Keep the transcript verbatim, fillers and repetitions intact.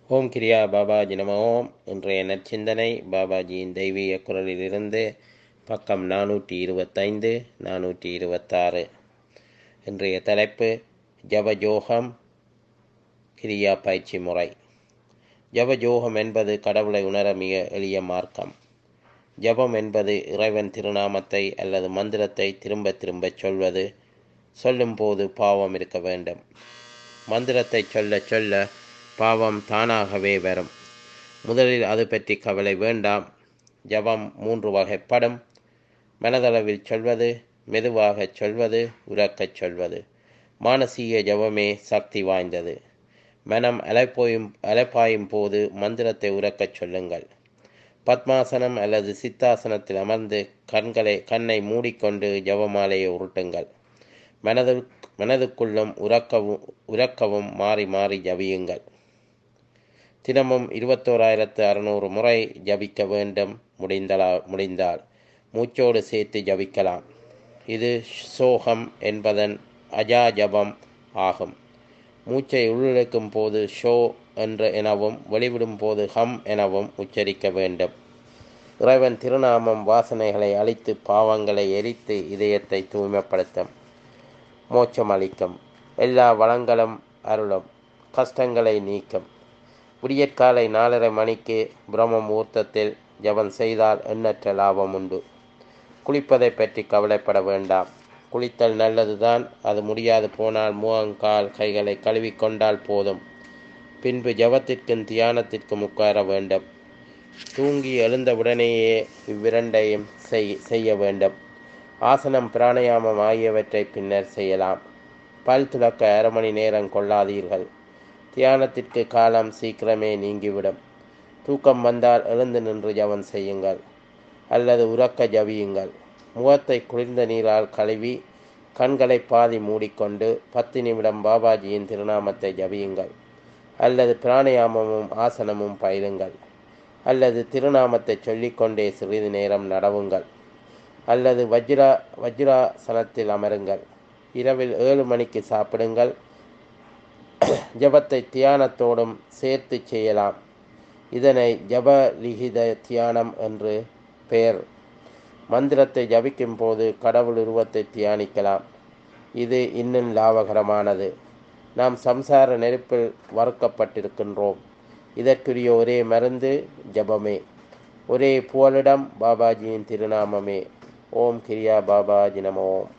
ஓம் கிரியா பாபாஜி நம ஓம். இன்றைய நற்சிந்தனை பாபாஜியின் தெய்வீக குரலிலிருந்து பக்கம் நானூற்றி இருபத்தைந்து நானூற்றி இருபத்தாறு. இன்றைய தலைப்பு ஜபஜோகம் கிரியா பயிற்சி முறை. ஜபஜோகம் என்பது கடவுளை உணர மிக எளிய மார்க்கம். ஜபம் என்பது இறைவன் திருநாமத்தை அல்லது மந்திரத்தை திரும்ப திரும்ப சொல்வது. சொல்லும் போது பாவம் இருக்க வேண்டும். மந்திரத்தை சொல்ல சொல்ல பாவம் தானாகவே வரும். முதலில் அது பற்றி கவலை வேண்டாம். ஜபம் மூன்று வகைப்படும்: மனதளவில் சொல்வது, மெதுவாக சொல்வது, உரக்கச் சொல்வது. மானசீக ஜபமே சக்தி வாய்ந்தது. மனம் அலைப்போயும் அலைப்பாயும் போது மந்திரத்தை உரக்கச் சொல்லுங்கள். பத்மாசனம் அல்லது சித்தாசனத்தில் அமர்ந்து கண்களை கண்ணை மூடிக்கொண்டு ஜபமாலையை உருட்டுங்கள். மனது மனதுக்குள்ளும் உறக்கவும் உறக்கவும் மாறி மாறி ஜபியுங்கள். தினமும் இருபத்தோராயிரத்து அறுநூறு முறை ஜபிக்க வேண்டும். முடிந்தலா முடிந்தால் மூச்சோடு சேர்த்து ஜபிக்கலாம். இது சோகம் என்பதன் அஜா ஜபம் ஆகும். மூச்சை உள்ளிழுக்கும் போது ஷோ என்று எனவும் வெளிவிடும் போது ஹம் எனவும் உச்சரிக்க வேண்டும். இறைவன் திருநாமம் வாசனைகளை அழித்து பாவங்களை எரித்து இதயத்தை தூய்மைப்படுத்தும். மோட்சம் அளிக்கும். எல்லா வளங்களும் அருளும். கஷ்டங்களை நீக்கும். விடியற்காலை நாலரை மணிக்கு பிரம்ம முகூர்த்தத்தில் ஜபம் செய்தால் எண்ணற்ற லாபம் உண்டு. குளிப்பதை பற்றி கவலைப்பட வேண்டாம். குளித்தல் நல்லதுதான். அது முடியாது போனால் முகங்கால் கைகளை கழுவிக்கொண்டால் போதும். பின்பு ஜபத்திற்கும் தியானத்திற்கும் உட்கார வேண்டும். தூங்கி எழுந்தவுடனேயே இவ்விரண்டையும் செய் செய்ய வேண்டும். ஆசனம் பிராணயாமம் ஆகியவற்றை பின்னர் செய்யலாம். பல் துலக்க அரை மணி நேரம் கொள்ளாதீர்கள். தியானத்திற்கு காலம் சீக்கிரமே நீங்கிவிடும். தூக்கம் வந்தால் எழுந்து நின்று ஜபம் செய்யுங்கள் அல்லது உறக்க ஜபியுங்கள். முகத்தை குளிர்ந்த நீரால் கழுவி கண்களை பாதி மூடிக்கொண்டு பத்து நிமிடம் பாபாஜியின் திருநாமத்தை ஜபியுங்கள் அல்லது பிராணயாமமும் ஆசனமும் பயிலுங்கள் அல்லது திருநாமத்தை சொல்லிக்கொண்டே சிறிது நேரம் நடவுங்கள் அல்லது வஜ்ரா வஜ்ராசனத்தில் அமருங்கள். இரவில் ஏழு மணிக்கு சாப்பிடுங்கள். ஜபத்தை தியானத்தோடும் சேர்த்து செய்யலாம். இதனை ஜபலிகித தியானம் என்று பெயர். மந்திரத்தை ஜபிக்கும் போது கடவுள் உருவத்தை தியானிக்கலாம். இது இன்னும் லாபகரமானது. நாம் சம்சார நெருப்பில் வறுக்கப்பட்டிருக்கின்றோம். இதற்குரிய ஒரே மருந்து ஜபமே. ஒரே புகலிடம் பாபாஜியின் திருநாமமே. ஓம் கிரியா பாபாஜி நம ஓம்.